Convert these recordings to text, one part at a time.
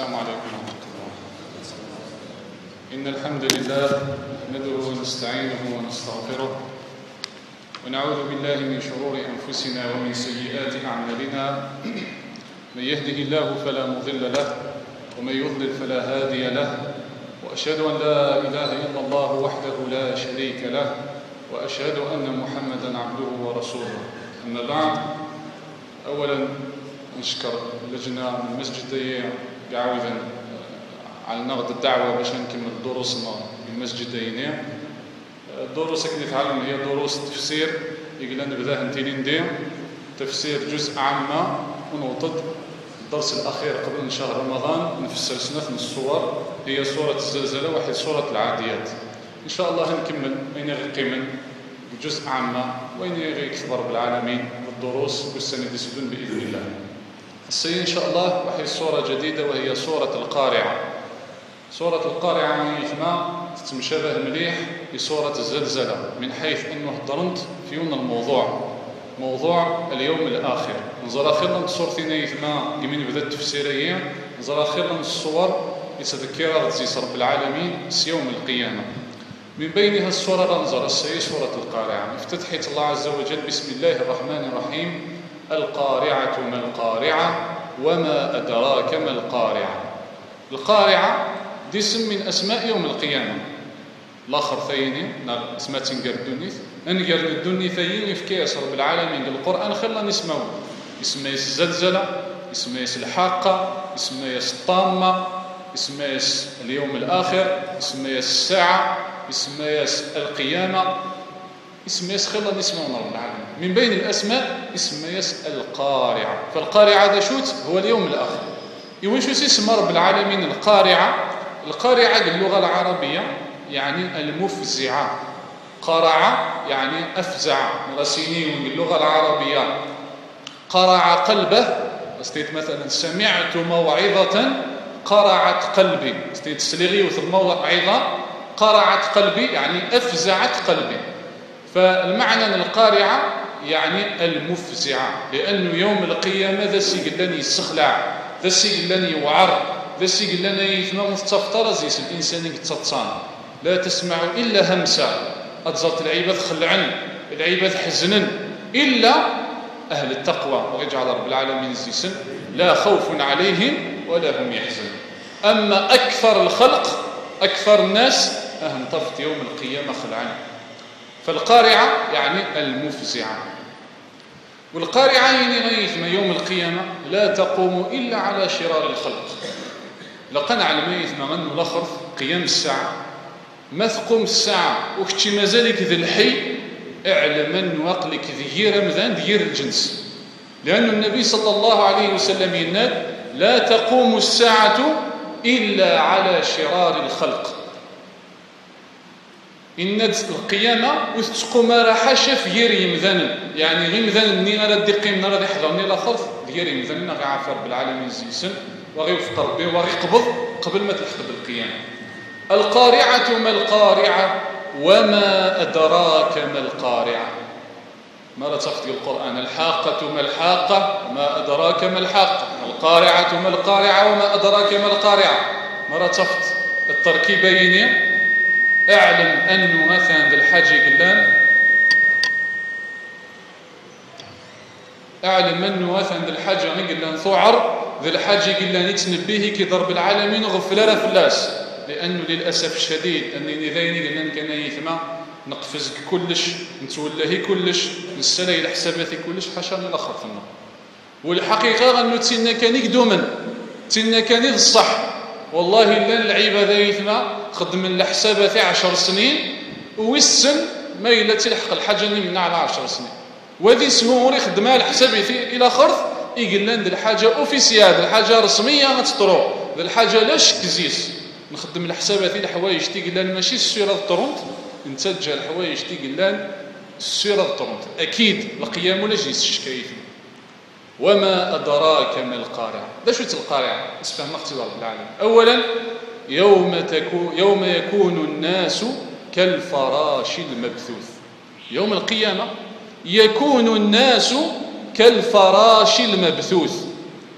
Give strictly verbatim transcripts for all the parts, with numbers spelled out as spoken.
السلام عليكم ورحمة الله. إن الحمد لله نحمده ونستعينه ونستغفره ونعوذ بالله من شرور أنفسنا ومن سيئات أعمالنا. من يهده الله فلا مضل له ومن يضلل فلا هادي له، وأشهد أن لا إله إلا الله وحده لا شريك له، وأشهد أن محمدا عبده ورسوله. أما بعد، أولا نشكر اللجنة من المسجد يعاودا على نغض الدعوة باش نكمل دروسنا بالمسجدين. الدروس اللي نتعلم هي دروس تفسير، يقول نبداه نتيني ندير تفسير جزء عامة ونوطد. الدرس الأخير قبل شهر رمضان نفسر سنة من الصور، هي سورة الزلزلة وحي سورة العاديات. إن شاء الله نكمل وين يقيمن جزء عامة وين يكبر بالعالمين والدروس والسنة سدون بإذن الله. السي إن شاء الله وحي سورة جديدة وهي سورة القارعة. سورة القارعة يثما تتمشابه مليح بسورة الزلزلة من حيث أنه هضرنت في يوم الموضوع موضوع اليوم الآخر. نزرى خير من صورتنا يثما يمين بدأ التفسيرية، نزرى خير من الصور يتذكر غزيس رب العالمين يوم القيامة. من بينها السورة نزرى السي سورة القارعة. افتتحت الله عز وجل بسم الله الرحمن الرحيم. القارعة ما القارعة وما أدراك ما القارعة. القارعة دي اسم من أسماء يوم القيامة. الآخر ثيني اسماء تنقر الدنيث ننقر الدنيا ثيني في كيس رب العالمين القرآن خلنا نسمعه. اسمه الزلزلة، اسمه الحاقة، اسمه الطامة، اسمه اليوم الآخر، اسمه الساعة، اسمه القيامة، اسمه خلنا نسمعه رب العالمين. من بين الأسماء اسمه القارعة. فالقارعة هذا شوت هو اليوم الآخر. يوين شو اسم رب العالمين القارعة؟ القارعة باللغة العربية يعني المفزعة. قرع يعني أفزع. رسينين باللغة العربية قرع قلبه. استيت مثلا سمعت موعظة قرعت قلبي. استيت سليغي وث الموعظة قرعت قلبي يعني أفزعت قلبي. فالمعنى القارعة يعني المفزعة، لأنه يوم القيامة ذا سيقلني يسخلع، ذا سيقلني يوعر، ذا سيقلني يثمر مستفتر زيس الإنسان يتصان. لا تسمع إلا همسة أتزلت العباد خلعن، العباد حزنن، إلا أهل التقوى ويجعل رب العالمين زيسن لا خوف عليهم ولا هم يحزنون. أما أكثر الخلق أكثر الناس أهم طفت يوم القيامة خلعن. فالقارعة يعني المفزعة. والقارعة يعني غيثما يوم القيامة لا تقوم إلا على شرار الخلق. لقنا على ما يثما غنو الأخر قيام الساعة ما تقوم الساعة وكتشي مازالك ذي الحي اعلم أن وقلك ذي رمضان ذي الجنس. لأن النبي صلى الله عليه وسلم يناد لا تقوم الساعة إلا على شرار الخلق. إن القيامة وتقوم راح شاف يري مذن يعني غير مذن ني غير دقيم نرى يحضرني لا خلف يري مذن غير عارف رب العالمين زيسن وغيوفق ربي وغيقبض قبل ما تلحق بالقيامة. القارعة ما القارعة وما أدراك ما القارعة. مرة تخطي القرآن الحاقة ما الحاقة وما أدراك ما الحاقة. القارعة ما القارعة وما أدراك ما القارعة. مرة تخط التركيبين. اعلم أنه مثلا ذي الحاجة قلان اعلم أنه مثلا ذي الحاجة قلان ثعر ذي الحاجة قلان يتنبيه كي ضرب العالمين وغفلنا فلاس. لأنه للأسف الشديد أنني ذيني قلنا كان يثمع نقفزك كلش نتولهي كلش نسلي الحساباتي كلش حشرني الأخر في النار. والحقيقة أنه تسينا كان يقدومن تسينا كان الصح. والله إلا العيبة ذا يثمع خدم الحساباتي عشر سنين ويسن ما إلا تلحق الحاجة اللي من على عشر سنين. وذي سهور يخدمها الحساباتي إلى خرث يقلن ذي الحاجة أوفيسيال ذي الحاجة رسمية غتطرو ذي الحاجة لا شك زيس. نخدم الحسابات الحوايج تيقلان ماشي السيرة الطرونت نتسجل الحوايج تيقلان السيرة الطرونت أكيد القيام ولا جيس الشكاية. وما أدراك ما القارعة. ده شو القارعة؟ اسفهم اختبار العالم. أولا يوم, تكون يوم يكون الناس كالفراش المبثوث. يوم القيامة يكون الناس كالفراش المبثوث.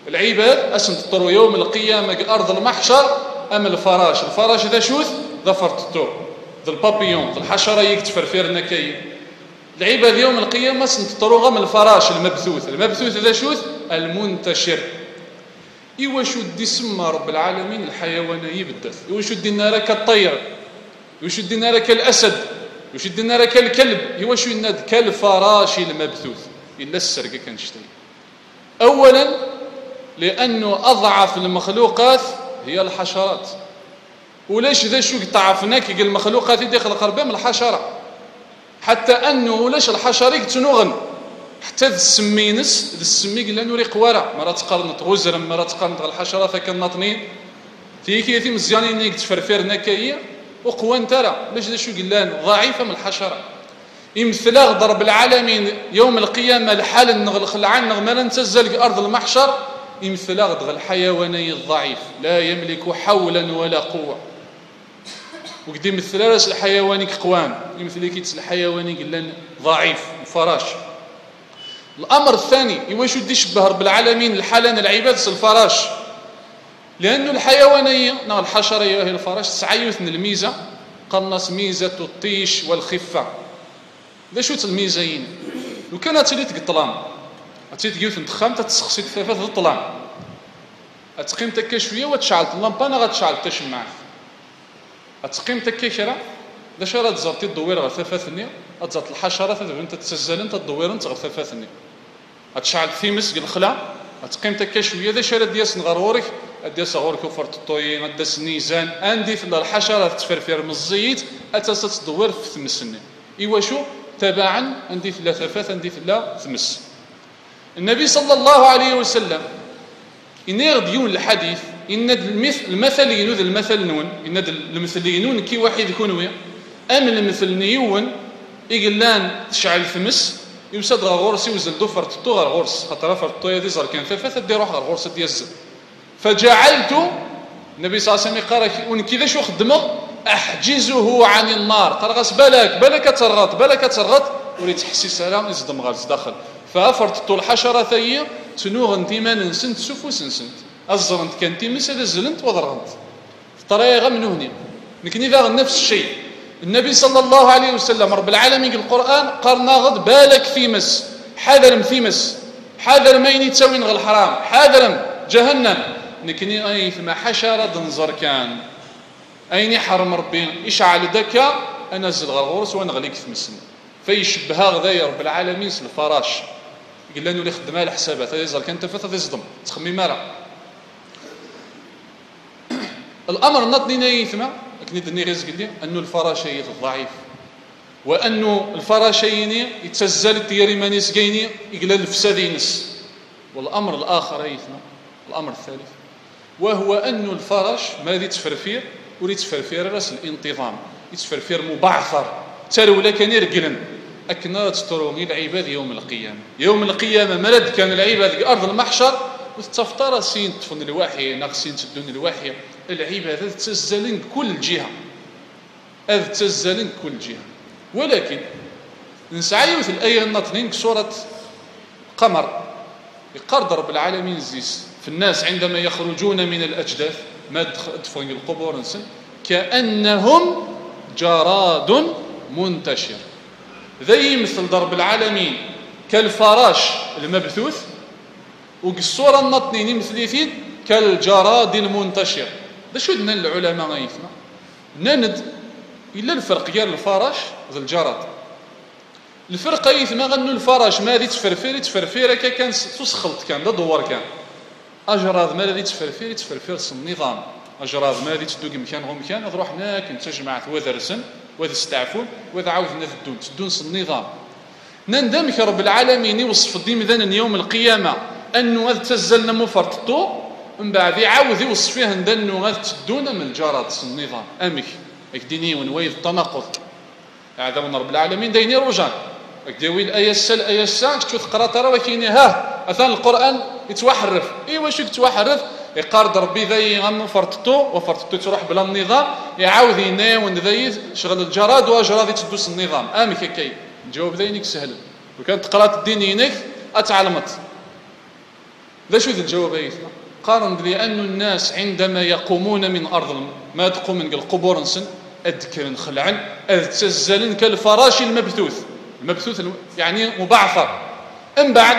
العباد اسن تطروا يوم القيامة أرض المحشر أما الفراش الفراش ذا شوث ذا فرتطو ذا البابيون ذا الحشرة يكتفر فيرنا كي العباد يوم القيامة اسن تطروا غم الفراش المبثوث المبثوث ذا شوث المنتشر إيوا شو دي سما رب العالمين الحيوانية بالذات إيوا شو دينا لك الطير إيوا شو دينا لك الأسد إيوا شو دينا لك الكلب إيوا شو دينا كالفراش المبثوث إلا السرقة كنشتري أولا لأنه أضعف المخلوقات هي الحشرات وليش ذا شو تعرفنا كي المخلوقات اللي يخلق ربي من الحشرة حتى أنه ليش الحشرة تنوغن حتى ذا السمينس ذا السمي قلنا نوري قوارع مرات تقارنت غزرا مرات تقارنت الحشرة ثكن ناطنين في كي مزيانين نيك تفرفير نكاية وقوان ترى ليش ذا شو قلنا ضعيفة من الحشرة يمثل ضرب العالمين يوم القيامة الحال نغلق العن نغمالا نتزل أرض المحشر يمثل أغضغ الحيواني الضعيف لا يملك حولا ولا قوة وقد يمثل راس الحيواني قوان يمثل كيتس الحيواني قلنا ضعيف فراش الأمر الثاني يواش ودي يشبه رب العالمين الحالان العباد الفراش لأنه الحيوانية نا الحشرية هي الفراش تسعيثن الميزة قنص ميزة الطيش والخفة ذا شو الميزين لو كانت تلي تقطلام تلي تجيو تنتخام تتسخسي ثلاثة الطلام تقيم تكا شويه وتشعل اللمبانه غتشعل حتى شمعات تقيم تكا كرا ذا شرا تزرتي الدويره غير ثلاثة ثنيه تزرت الحشرات انت تسزلن تدوير انت غير ثلاثة ثنيه تشعل ثيمس الخلا تقيم تكا شويه ذا شرا دياس نغرورك دياس غورك وفرت الطوين داس نيزان عندي في الحشرات تفرفير من الزيت اتاسا تدوير في ثمسني ايوا شو تبعا عندي في ثلاثة عندي في لا ثمس النبي صلى الله عليه وسلم إن يغديون الحديث إن المثل ينوذ المثل نون إن المثل ينون كي واحد يكون ويا أم المثل نيون إقلان تشعل ثمس يوسد غير غورس يوزل دو فرتطو غير غورس خاطر فرتطو يدي زر كان ثلاثة دي روح غير غورس ديزل فجعلت النبي صلى الله عليه وسلم قال كذا شو خدمه أحجزه عن النار ترغس بالك بالك ترغط بالك ترغط ولي تحسي سلام يصدم غالس داخل فافرت طول حشرة ثية تنوغ انتيمان نسنت سفوس نسنت الزرنت كان تيمس هذا زلنت وضرغنت طريقة من هنا لكن إذا نفس الشيء النبي صلى الله عليه وسلم رب العالمين القرآن قال ناغض بالك ثيمس حذر مثيمس حذر ما ينتسوين غير الحرام حذر جهنم لكن أي فيما حشرة دنزر كان أين حرم ربي يشعل دكا أنزل غير غورس ونغليك ثمسن فيشبهها غذايا رب العالمين الفراش قال لنا اللي خدمها الحسابات هذا يزال كان تفث يصدم تخمي مالا الامر نطني نيثما لكن دني رزق لي انه الفراشي الضعيف وانه الفراشين يتسزل ديري مانيس كايني يقال الفسادينس والامر الاخر ايثما الامر الثالث وهو انه الفرش ما دي تفرفير ولي تفرفير راس الانتظام يتفرفير مبعثر ترولا كان يرقلن أكنا تستروني العباد يوم القيامة يوم القيامة ملد كان العباد أرض المحشر وتفتر سين تفن الواحية ناقصين تدون الواحية العباد تزلن كل جهة أذ تزلن كل جهة ولكن نسعيو في الآية النطنين كسورة قمر يقرد رب العالمين زيس في الناس عندما يخرجون من الأجداث ما دفن القبور نسن كأنهم جراد منتشر ذي مثل ضرب العالمين كالفراش المبثوث وقصورة النطنين مثليثين كالجراد المنتشر ده شو دنا العلماء غيثنا نند إلا الفرق غير الفراش ذا الجراد الفرق غيثنا غنو الفراش ما ذي تفرفير تفرفير كان تسخلط كان ده دوار كان أجراد ما ذي تفرفير تفرفير النظام أجراد ما ذي تدوق مكان غو مكان تروح هناك تجمع وذرسن وذا استعفون وذا عاوزنا الدون تدون النظام نندمك رب العالمين يوصف الدين ذن يوم القيامة أنه هذا تزلنا مفرطو من بعد يعاوذ يوصف فيها أنه هذا تدون من الجراد النظام أمك أكديني ونويذ التناقض أعذبنا رب العالمين ديني رجان أكديوي الآية السل آية السل تشوف تقرأ ترى وكيني ها أثان القرآن يتوحرف إيوا شو يتوحرف يقارد ربي ذي غم فرطتو وفرطتو تروح بلا النظام يعاود يناون ذي شغل الجراد واجراد تدوس النظام امك كي جاوب ذينك سهل وكان تقرات الدين ينك اتعلمت ذا شو ذا الجواب يثنى قارن لأن الناس عندما يقومون من أرض ما تقوم من القبور نسن أذكر خلعا أذتزلن كالفراش المبثوث المبثوث يعني مبعثر أم بعد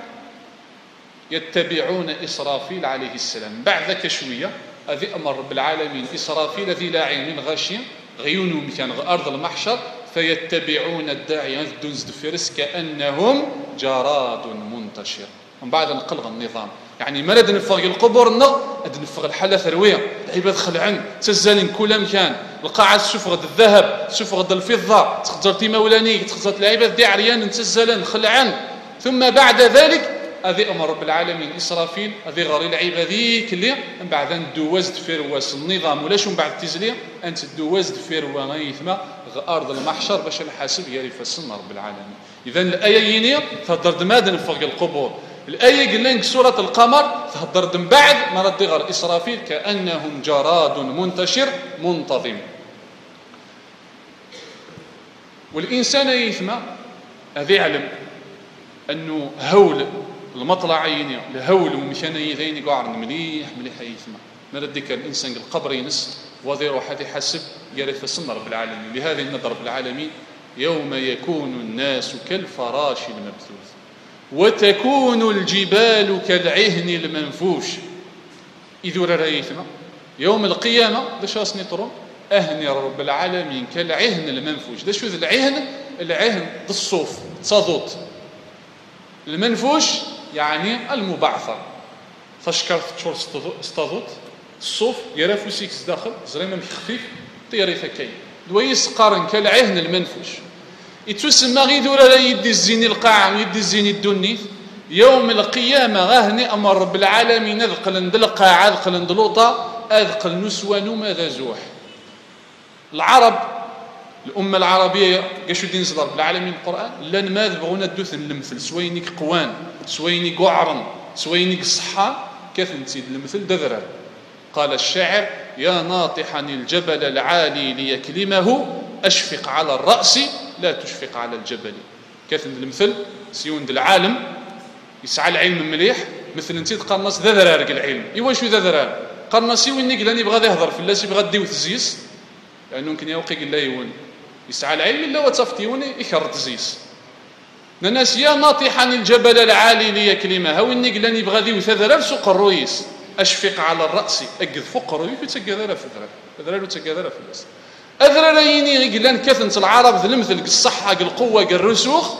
يتبعون إسرافيل عليه السلام بعد ذاك شوية أذي أمر رب العالمين إسرافيل ذي لا عين غاشية غيونهم كان أرض المحشر فيتبعون الداعي الدنز دفرس كأنهم جراد منتشر من بعد نقلغ النظام يعني ما لد نفغ القبور نغ أد نفغ الحالة ثروية العباد خلعن تزالين كل مكان القاعة سفغد الذهب سفغد الفضة تخزر تيمولاني تخزر العباد دي عريان تزالن خلعن ثم بعد ذلك هذه أمر رب العالمين إسرافيل هذه غير العبادي كلي من بعد أن دوازد فيرواس النظام ولاش من بعد تزليه أنت دوازد فيروا غيثما أرض المحشر باش الحاسب يري فسن رب العالمين. إذا الآية ينير تهدر دمادن فوق القبور الآية قلنا سورة القمر تهدر دم بعد ما رد غير إسرافيل كأنهم جراد منتشر منتظم. والإنسان يثما هذا علم أنه هول المطلعين الهول ومشاني ذين قاعد مليح مليح يثما ما ردك الإنسان القبر ينس وذي روح هذه حسب يعرف السنة رب العالمين. لهذا النظر رب العالمين يوم يكون الناس كالفراش المبثوث وتكون الجبال كالعهن المنفوش. إذ رأيتنا يوم القيامة ده شاس نطرون أهن رب العالمين كالعهن المنفوش. ده شو ذا العهن؟ العهن ده الصوف تصادوت المنفوش يعني المبعثر فشكرت تشور استاذوت الصوف يرافو سيكس داخل زريمة خفيف طيري فكاي دويس قارن كالعهن المنفوش. يتسمى غير ذولا يدي الزين القاع يدي الزين الدنيث يوم القيامة غاهني أمر رب العالمين أذقل اندلقاع أذقل اندلوطة أذقل نسوان ماذا زوح. العرب الأمة العربية قاشو دين صدر رب العالمين القرآن لان ما ذبغونا الدوث المثل سوينيك قوان سوينيك وعرن سوينيك صحان كثن تسيد المثل دذرا. قال الشاعر يا ناطحا الجبل العالي ليكلمه أشفق على الرأس لا تشفق على الجبل. كثن المثل سيون العالم يسعى العلم مليح مثل انت تقرنص ذا ذرارق العلم ايوا شو ذا ذرار قرنصي وين قلاني بغا يهضر في اللاس يبغى ديو تزيس لانه يمكن يوقي قال لا يون يسعى العلم الا وتصفتيوني يكرر تزيس ناس يا ناطحا الجبل العالي ليكلمه وين قلاني بغا ديو ثذرار سوق الرويس اشفق على الراس اقذ فوق الرويس وتقذر في ذرار ذرار وتقذر في اللاس أذراريني قلان كثنة العرب ذا المثل الصحة القوة الرسوخ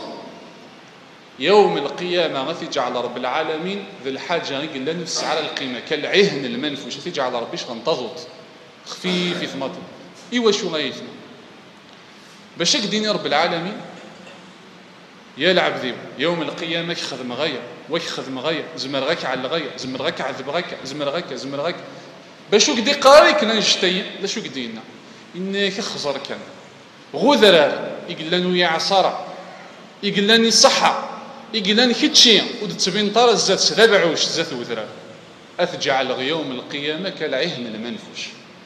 يوم القيامة غثي جعل رب العالمين ذا الحاجة قلان نفس على القيمة كالعهن المنفوش غثي جعل ربيش غنتظط خفيف يثمطل إيوا شو غايثنا باش ديني رب العالمين يلعب ذيب يوم القيامة يخذ مغاية ويخذ مغاية زمر غاك على الغاية زمر غاك عذب غاك زمر غاك زمر غاك باش قدي قاريك نشتي لا شو قدينا إنك خزر كان غذرار يقلن ويا عصارة يقلن صحة يقلن كتشي ودتبين طار الزات سلابعوش زات وذرار أثجعل يوم القيامة كالعهن المنفوش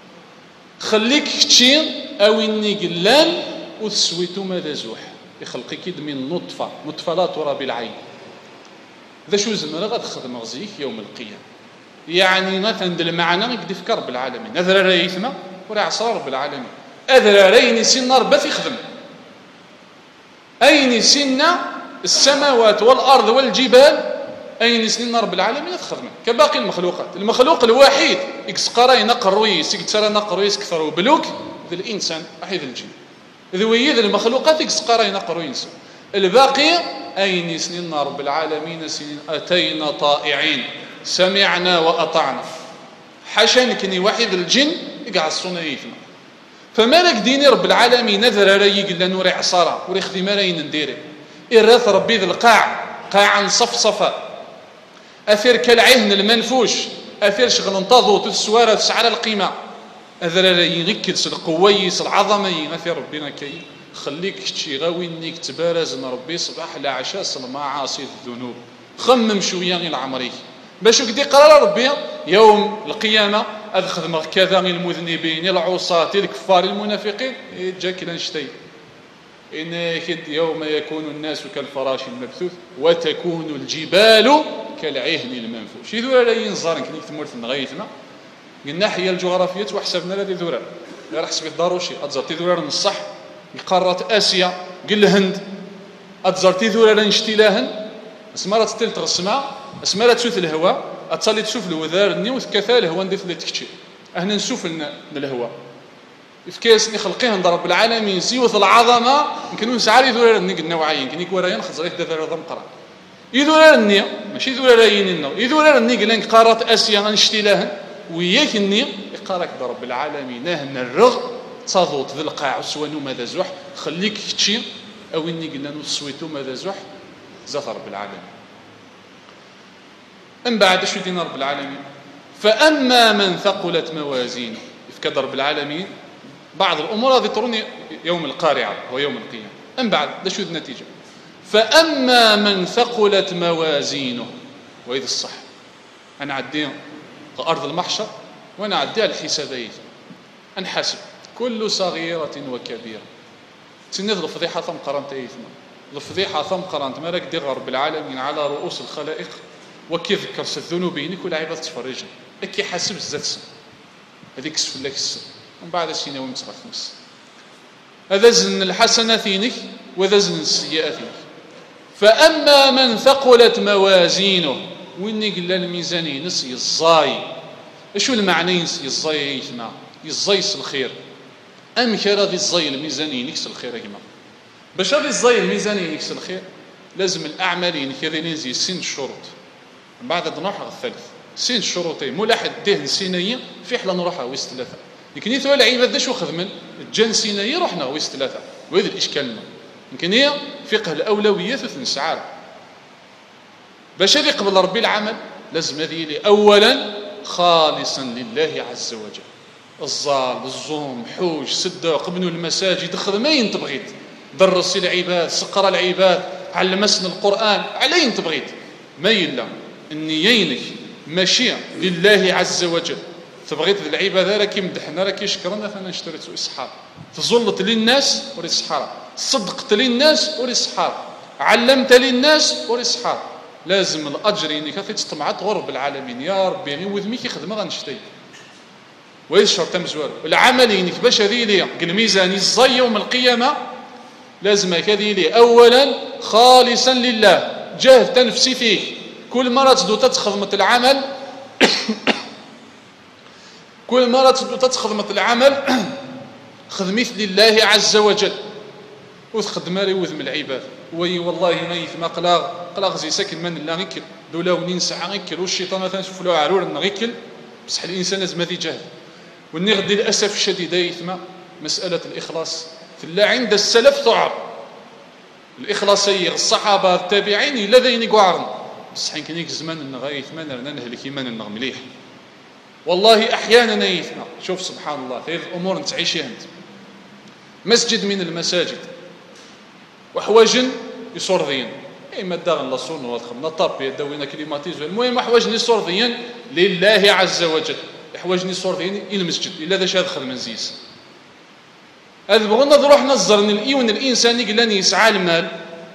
خليك كتشي أو إني قلان وتسويتو ماذا زوح يخلقي كيد من نطفة نطفة لا ترى بالعين ذا شو زمرة غتخذ مغزيك يوم القيامة يعني مثلا المعنى يقدي فكر بالعالمين هذا رأيثنا ولا عصار رب العالمين أذرارين سنة ربث يخدم أين سنة السماوات والأرض والجبال أين سنة رب العالمين تخدم كباقي المخلوقات. المخلوق الوحيد يكسقري نقرويس يكسر نقرويس كثر بلوك ذا الإنسان أحيد الجن ذوي ذا المخلوقات يكسقري نقرويس الباقي أين سنين رب العالمين سنين أتينا طائعين سمعنا وأطعنا حاشا نكني واحد الجن يقع الصنايفنا فمالك ديني رب العالمين نذر رايق لا نوري عصارة وري خدي مالاين نديري إراث ربي ذا القاع قاعا صفصفة أثير كالعهن المنفوش أثير شغل انتظو تسوارة تسعر القيمة أذر رايق يكدس القويس العظمي أثير ربنا كي خليك شي غاوي انك تبارز من ربي صباح لعشاء المعاصي الذنوب خمم شوية العمري باش كدي قرار ربي يوم القيامة أخذ كذا المذنبين العصاة الكفار المنافقين جاك لنشتي إن يوم يكون الناس كالفراش المبثوث وتكون الجبال كالعهن المنفوش شي ذولا لا ينزار كني تمورت نغايتنا قلنا حيا الجغرافية وحسبنا لدي ذولا غير حسب الضروشي اتزرتي ذولا نصح قارة اسيا قل الهند اتزرتي ذولا نشتي لاهن اسمرات تلت غسمة اسمرات تسوث الهواء اتصلي تشوف الوذار النيوث كثا الهواء ندير اللي تكتشي اهنا نشوف الهواء إفكاس نخلقيه عند رب العالمين سيوث العظمة يمكن نسعى ذولا ني قلنا وعين يمكن يكون راين خزريه ذا ذا مقرا يذولا النية ماشي ذولا راين لنا يذولا الني قلنا قارة اسيا نشتي لاهن وياك النية يقارك رب العالمين نهن الرغ تصاضوت ذي القاع وسوانو ماذا زوح خليك تشي او اني قلنا نصويتو ماذا زوح زات رب العالمين. من بعد شو دينا رب العالمين فاما من ثقلت موازينه يفكد رب العالمين بعض الامور هذه تروني يوم القارعه هو يوم القيامه. من بعد ده شو النتيجه فاما من ثقلت موازينه واذا الصح انا عديها ارض المحشر وانا عديها الحسابيه انحاسب كل صغيره وكبيره تنذ الفضيحه ثم قرنت ايثما الفضيحه ثم قرنت مالك دير رب العالمين على رؤوس الخلائق وكيف كرس الذنوب بينك ولا عباد تفرجها اكي حاسب الزات هذيك سفل لك السر ومن بعد سينا ومتغف نفس هذا زن الحسناتينك وذا زن السيئاتينك. فاما من ثقلت موازينه ويني قل الميزاني نسي الزاي شو المعنى ينسي الزاي يثنى يزيس الخير ام كرا ذي الزاي الميزاني نكس الخير يا جماعه باش هذا الزاي الميزاني نكس الخير لازم الاعمالين كذا ننزي سن الشروط من بعد نروح على الثالث سن الشروطين ملاحظ دهن سينيه في حلا نروحها ويس ثلاثه لكن يثوى العباد ذا شو خدمن الجن سينيه رحنا ويس ثلاثه وهذا الاشكال يمكن هي فقه الاولويات وثنسعار باش هذه قبل ربي العمل لازم هذه لي اولا خالصا لله عز وجل الزال الزوم حوج صدق ابنوا المساجد خدمين تبغيت درسي العباد سقر العباد علمسنا القران علين تبغيت ما يلا النيينك ماشي لله عز وجل تبغيت العباده راكي مدحنا راكي شكرنا فانا اشتريت اسحار تزلط للناس وري سحار صدقت للناس وري سحار علمت للناس وري سحار لازم الاجر انك تطمعت غرب العالمين يا ربي غير وذميك يخدم غنشتي وإذ شرط مزوال العمل انك باش هذه لي الميزان الزي يوم القيامه لازم هذه لي اولا خالصا لله جاهدت نفسي فيه كل مره تدو تخدمه العمل كل مره تدو تخدمه العمل خدمت لله عز وجل وتخدم ري وذم العباد وي والله ما يثما قلاغ قلاغ زي ساكن من لا غيكل دولا ونين ساعه غيكل والشيطان مثلا نشوف له عرور نغيكل بصح الانسان لازم هذه جهل والني غدي للاسف الشديد يثما مساله الاخلاص لا عند السلف تعرف الاخلاصي الصحابه التابعين الا ذين قعرن بصح يمكن يك زمان نغايث ما نرنا نهلك ايمان نغ مليح والله احيانا يثما شوف سبحان الله هذه الامور نتعيشها انت مسجد من المساجد وحواجن يصور ذين اما داغن لا صون ولا خمنا طابي دوينا كليماتيز المهم حواجن يصور ذين لله عز وجل حواجن يصور ذين الى المسجد الا ذا شاد خدم نزيس هذا بغينا نروح نزرن الايون الانساني قلاني يسعى المال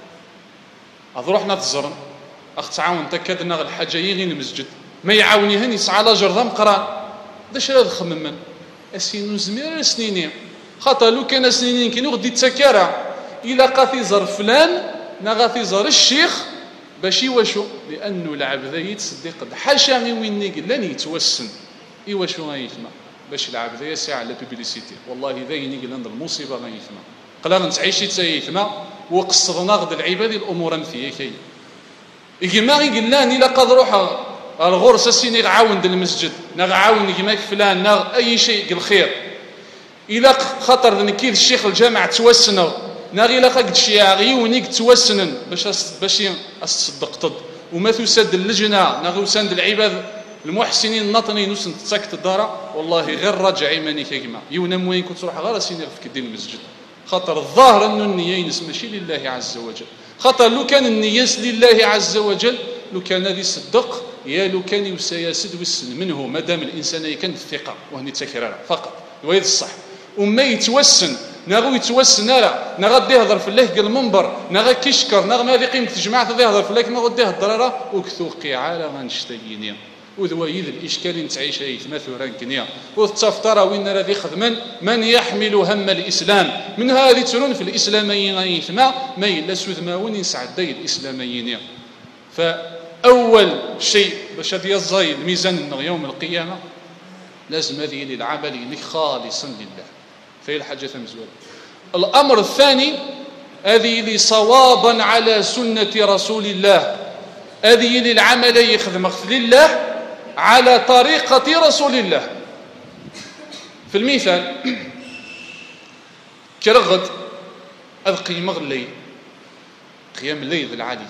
نروح نتزرن اخ تعاون تكدنا الحاجه يغي المسجد ما يعاونيهن يسعى لاجر ذا مقران دا شاد خمم من اسينو زمير سنينين خاطر لو كان سنينين كي غدي تسكره الى قاثي زر فلان نغاثي زر الشيخ باشي واشو لانه العبد يتصدق حاشا غي وين قلاني يتوسن ايوا شو غيثما باش العبد يسعى على بيبليسيتي والله ذايني قلنا المصيبه غيثما قلا نتعيشي تسيثما وقصرنا غد العباد الامور مثيه كي كيما غي قلاني لا قد روح الغرسه سيني عاون المسجد نغعاون كيما فلان نغ اي شيء الخير الى خطر نكيد الشيخ الجامع توسنوا ناغي لا قد شي عيونيك توسنن باش باش اصدق طد وما تسد اللجنه ناغي وسند العباد المحسنين النطني نسن تسكت الدار والله غير رجع ايمانك يا جماعه يونم وين كنت تروح غير سيني في كدين المسجد خاطر الظاهر انه النيه ماشي لله عز وجل خاطر لو كان النيه لله عز وجل لو كان هذه صدق يا لو كان يسياسد وسن منه ما دام الانسان كان الثقه وهني تكرار فقط وهذا الصح وما يتوسن ناغو يتوسنا لا نغادي يهضر في الله قال المنبر نغا كيشكر نغ ما ذي قيمة الجماعة ذي يهضر في الله كما غادي يهضر راه وكثو قيعة غنشتينيا وذويد الإشكال نتعيش يثما ثوران كنيا والتفترى وين راذي خدما من يحمل هم الإسلام من هذه ترون في الإسلاميين يثما ما إلا سوذماون يسعد الإسلاميين. فأول شيء باش هذه الزاي الميزان يوم القيامة لازم هذه للعمل خالصا لله فهي الحاجة مزوالة. الأمر الثاني هذه لصوابا على سنة رسول الله هذه للعمل يخدم لله على طريقة رسول الله. في المثال كرغد القيمة الليل قيام الليل العالي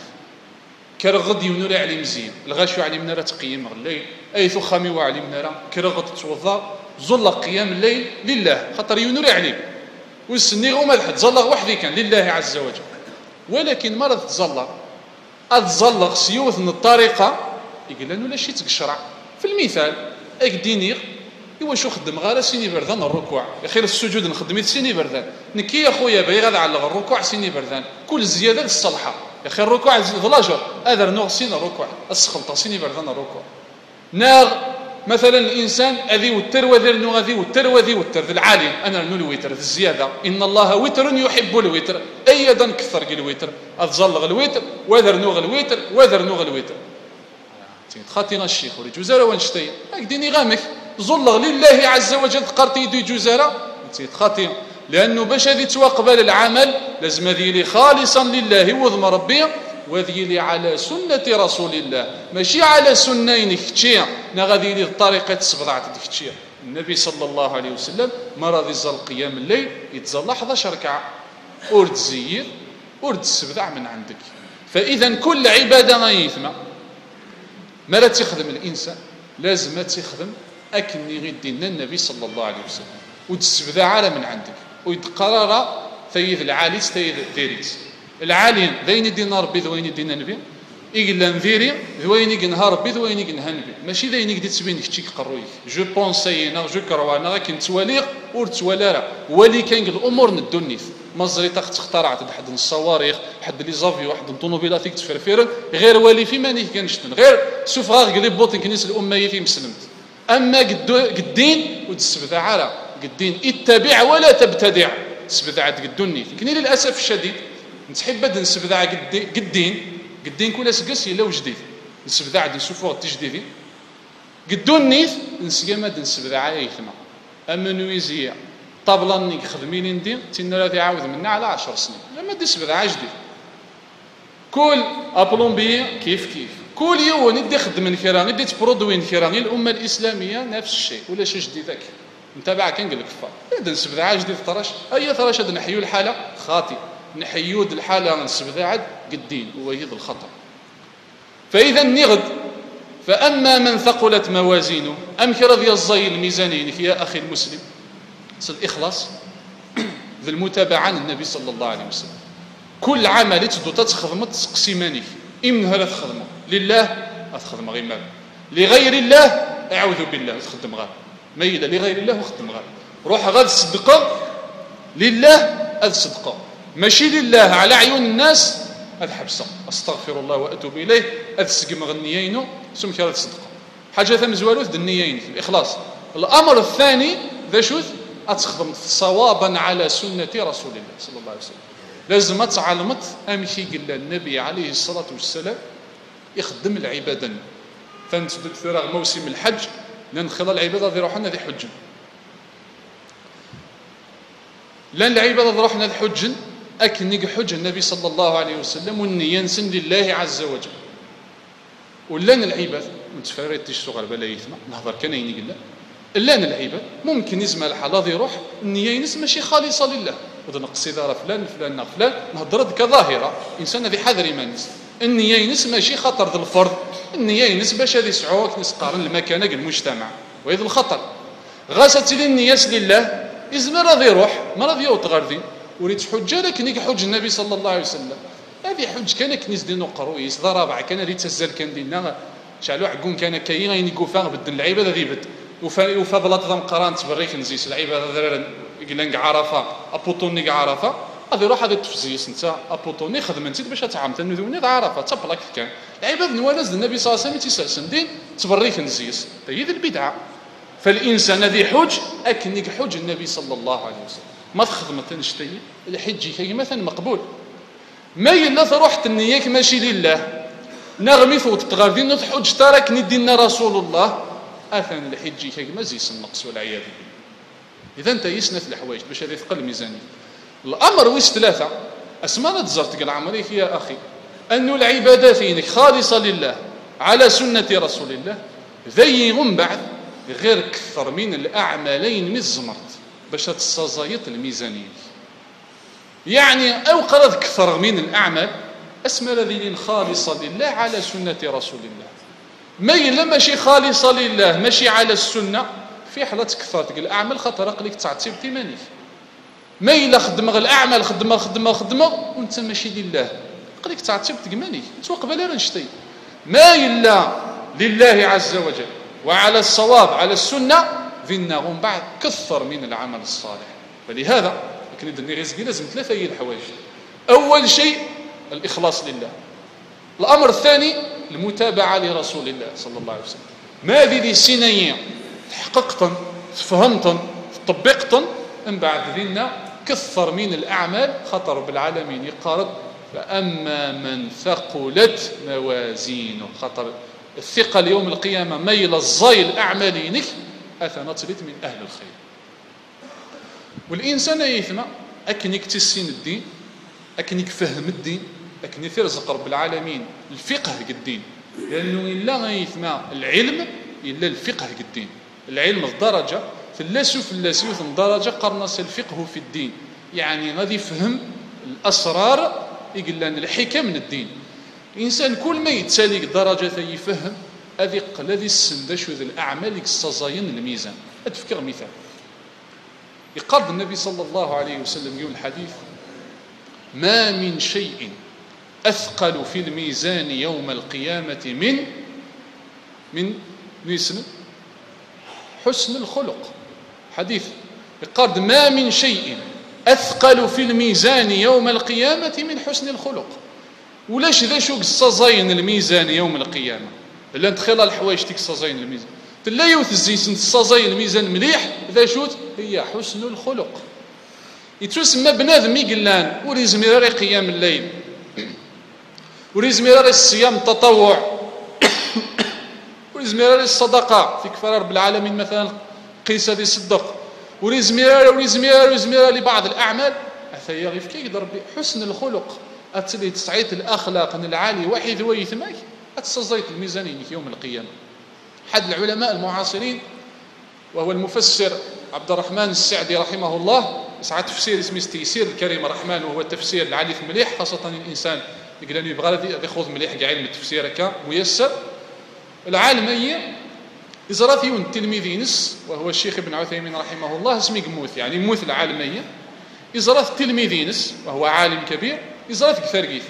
كرغد ينور علي مزيان الغاشو علي منارة تقيم الليل أي ثخامي وعلي منارة كرغد توضا زل قيام الليل لله خاطر ينور عليه والسني غو مدحت زلغ وحدي كان لله عز وجل. ولكن مرة تزلغ أتزلغ سيوث من الطريقة يقول لنا ولا شي تقشرع. في المثال أكدينيغ إوا شو خدم غير سيني بردان الركوع خير السجود نخدميت سيني بردان نكي يا خويا باغي غادي على الركوع سيني بردان كل زيادة الصلحة يا خير الركوع ضلاجر هذا نوغ سين الركوع السخلطة سيني بردان الركوع ناغ مثلا الانسان اذي وتر وذي نو غادي وتر وذي وتر ذي العالي انا نو الوتر ذي الزياده ان الله وتر يحب الوتر ايضا كثر قال الوتر اتزلغ الوتر وذر نو الوتر وذر نو الوتر خاطينا الشيخ ولي جزاره وانشتي هكديني غامك زلغ لله عز وجل قرتي دي جزاره انت خاطي لانه باش هذه توقبل العمل لازم هذه لي خالصا لله وذم ربي وذي لي على سنة رسول الله ماشي على سنين كتشيا نغادي لي الطريقة تسبضعت كتشيا. النبي صلى الله عليه وسلم مرض يزال قيام الليل يتزل أحد عشر ركعة أرد زير أرد السبدع من عندك. فإذا كل عبادة غيثمة ما لا تخدم الإنسان لازم تخدم أكني غدينا النبي صلى الله عليه وسلم وتسبدع على من عندك ويتقرر ثيذ العالي ثيذ ذيريت العالين ذين دينا ربي ذوين دينا نبي إلا نذيري ذوين ينها ربي ذوين ينها نبي ماشي ذين يقدر تبين كتشي قرويك جو بونسينا جو كروانا كنت تواليق ورتوالارا ولي كان الامور ندونيث مزري تاخت اخترعت حد الصواريخ حد لي زافيو واحد الطوموبيلات فيك تفرفير غير ولي في ماني كنشتن غير سوف غير قلب بوطن كنيس الامه في مسلمت اما قد قدين وتسبذا على قدين اتبع ولا تبتدع تسبذا عاد قدوني كني للاسف الشديد نتحب بدا نسبذا قدين قدين كل سقس يلا وجديد نسبذا عاد نشوفوا التجديدي قدون نيث نسقى ماد نسبذا عايثنا اما نويزيه طابلا نيك خدمين ندي تينا لا عاود منا على عشر سنين لما تسبذا عاجدي كل ابلومبي كيف كيف كل يوم ندي خدم الكرا ندي تبرودوين كرا الامه الاسلاميه نفس الشيء ولا شي جديدك نتابع كان قال لك فا بدا نسبذا عاجدي طرش اي طرش هذا نحيو الحاله خاطئ نحيود الحالة نسبذا عاد قدين ويهض الخطأ. فإذا نغد فأما من ثقلت موازينه أمك رضي الزي الميزانين يا أخي المسلم الإخلاص ذي المتابعة عن النبي صلى الله عليه وسلم كل عمل تدو تتخدم تقسيمانك إمنها لا تخدم لله أتخدم غير مال لغير الله أعوذ بالله تخدم غير ميلة لغير الله وخدم غير روح غاد صدقة لله أذ صدقة ماشي لله على عيون الناس هذا حبسه استغفر الله واتوب اليه اذسق مغنيينو سمك هذا صدقه حاجه ثم زوالوث النيين في الاخلاص. الامر الثاني ذا شوث اتخدم صوابا على سنه رسول الله صلى الله عليه وسلم لازم تعلمت امشي قال النبي عليه الصلاه والسلام يخدم العباده فنتبت فراغ موسم الحج لان خلال العباده ذي روحنا ذي حج لان العباده ذي روحنا ذي حج أكن حج النبي صلى الله عليه وسلم والنية نسن لله عز وجل ولان العباد متفريت الشغل بلا يثمى نهضر كان ينقل له لان العباد ممكن يزمى الحالة ذي روح النية ينس ماشي خالصة لله وذا نقصي دار فلان فلان فلان نهضر كظاهرة إنسان ذي حذر يمانس النية ينس ماشي خطر ذي الفرد النية ينس باش هذي سعوك نسقارن المكانة المجتمع وإذا الخطر غاست لي النية لله يزمى راضي روح ما راضي يوطغر ذي وريت حجه لكن يك حج النبي صلى الله عليه وسلم هذه حج كان كنيس دينو قرويس ضربع كان ريت تزال كان دينا شالو عقون كان كاين غين يقوفا بدل العباده ذي بد وفضلت ذم قران تبريك نزيس العباده ذرا يقول لك عرفه ابوطوني عرفه غادي يروح غادي تفزيس انت ابوطوني خدمتي باش تعمل تنذوني عرفه تبلاك كان العباد نوالاز النبي صلى الله عليه وسلم تيسالسن دين تبريك نزيس هي ذي البدعه. فالانسان الذي حج اكنك حج النبي صلى الله عليه وسلم ما تخدم تنشتي الحج كي مثلا مقبول ما يلا تروح تنياك ماشي لله نغمي فوت تغادي نحج تراك ندينا رسول الله اثن الحج كي ما زيس النقص والعياذ بالله. اذا انت يسنت الحوايج باش هذه ثقل الميزانيه. الامر ويس ثلاثه اسماء تزرت قال عمريك يا اخي أن العبادة فينك خالصة لله على سنة رسول الله ذي من بعد غير كثر من الأعمالين من الزمرت باش تستزايط الميزانية. يعني أو قرض كثر من الأعمال اسم الذين خالصة لله على سنة رسول الله ما إلا ماشي خالصة لله ماشي على السنة في حالة كثرت الأعمال خطر قليك تعتيب تيمانيك ما إلا خدم الأعمال خدمة خدمة خدمة وانت ماشي لله قليك تعتب تقماني توقبل رنشتي ما إلا لله عز وجل وعلى الصواب على السنة ذينا من بعد كثر من العمل الصالح. فلهذا كندير رزقي لازم ثلاثة هي الحوايج. أول شيء الإخلاص لله. الأمر الثاني المتابعة لرسول الله صلى الله عليه وسلم ما ذي سنية تحققتن تفهمتن تطبقتن من بعد ذينا كثر من الأعمال خطر بالعالمين يقارب فأما من ثقلت موازينه خطر الثقة اليوم القيامة ميل الزايل أعمالينك أثنت لت من أهل الخير. والإنسان يثمى أكنك تسين الدين أكنك فهم الدين أكنك ترزق رب العالمين الفقه الدين لأنه إلا يثمى العلم إلا الفقه الدين. العلم الدرجة في اللاسو في اللاسو درجة قرنس الفقه في الدين يعني غادي يفهم الأسرار يقول لنا الحكم من الدين. الانسان كل ما يتسالي درجه يفهم هذه الذي السندش ذي الاعمال يستزاين الميزان. اتفكر مثال يقال النبي صلى الله عليه وسلم يقول الحديث ما من شيء اثقل في الميزان يوم القيامه من من نسن حسن الخلق. حديث يقال ما من شيء أثقل في الميزان يوم القيامة من حسن الخلق. ولاش ذا شو قصة الميزان يوم القيامة إلا تخيل الحوايج تيك صزاين الميزان تلا يوث الزيسن صزاين الميزان مليح ذا شوت هي حسن الخلق. يتسمى بنادم يقلان وريزميراري قيام الليل وريزميراري الصيام التطوع وريزميراري الصدقة في كفار رب العالمين مثلا قيس هذه الصدق وريزميرا وريزميرا وريزميرا لبعض الأعمال أثيا غير كي يقدر بحسن الخلق أتسلي تسعيت الأخلاق العالي واحد ويثماك أتسزيت الميزانين يوم القيامة. أحد العلماء المعاصرين وهو المفسر عبد الرحمن السعدي رحمه الله ساعات تفسير اسمه تيسير الكريم الرحمن وهو التفسير العالي مليح خاصة الإنسان يقدر يبغى ياخذ مليح كاع علم التفسير هكا ميسر. العالمية إزرات يون تلميذينس وهو الشيخ ابن عثيمين رحمه الله اسمه قموث يعني موث العالمية إزرات تلميذينس وهو عالم كبير إزرات كثرقيث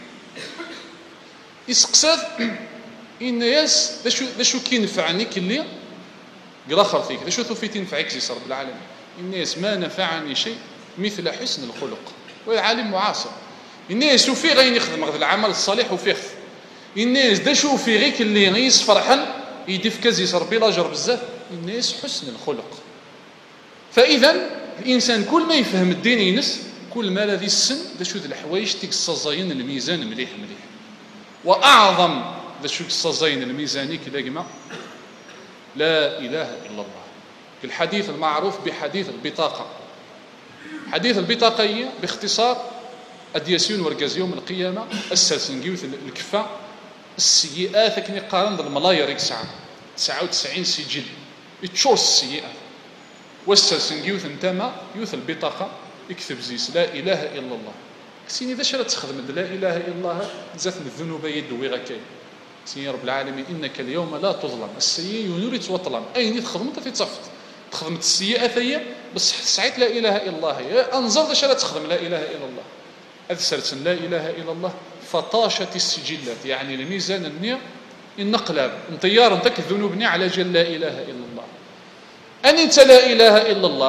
يسقساد إن ياس ذا شو كينفعني كلي قال آخر فيك ذا شو ثوفي تنفعك زي رب العالمين الناس ما نفعني شيء مثل حسن الخلق. والعالم معاصر الناس وفي غير يخدم العمل الصالح وفيه الناس ذا شو في غير اللي غيس فرحا يدف كزي ربي لاجر بزاف الناس حسن الخلق. فإذا الإنسان كل ما يفهم الدين ينس كل ما الذي السن ذا شو ذي الحوايج تيك الصزاين الميزان مليح مليح. وأعظم ذا شو الصزاين الميزاني كلا جماعة لا إله إلا الله. الحديث المعروف بحديث البطاقة. حديث البطاقة هي باختصار أدياسيون ورقاز يوم القيامة السلسل نجيوث الكفة السيئات كني قارن بالملايير يسعة تسعة وتسعين سجل يتشور السيئات والسلسل نجيوث انتما يوث البطاقة يكتب زيس لا إله إلا الله. سيني ذا شرط تخدم لا إله إلا الله زات من الذنوب يدوي غكاين سيني رب العالمين إنك اليوم لا تظلم السيئة ينوري توطلم أين تخدم في تصفت تخدمت السيئة ثية بس سعيت لا إله إلا الله أنظر ذا شرط تخدم لا إله إلا الله أذسرت لا إله إلا الله فطاشت السجلات يعني الميزان النية النقلاب انطيار انتك ذنوبني على جل لا إله إلا الله. أن انت لا إله إلا الله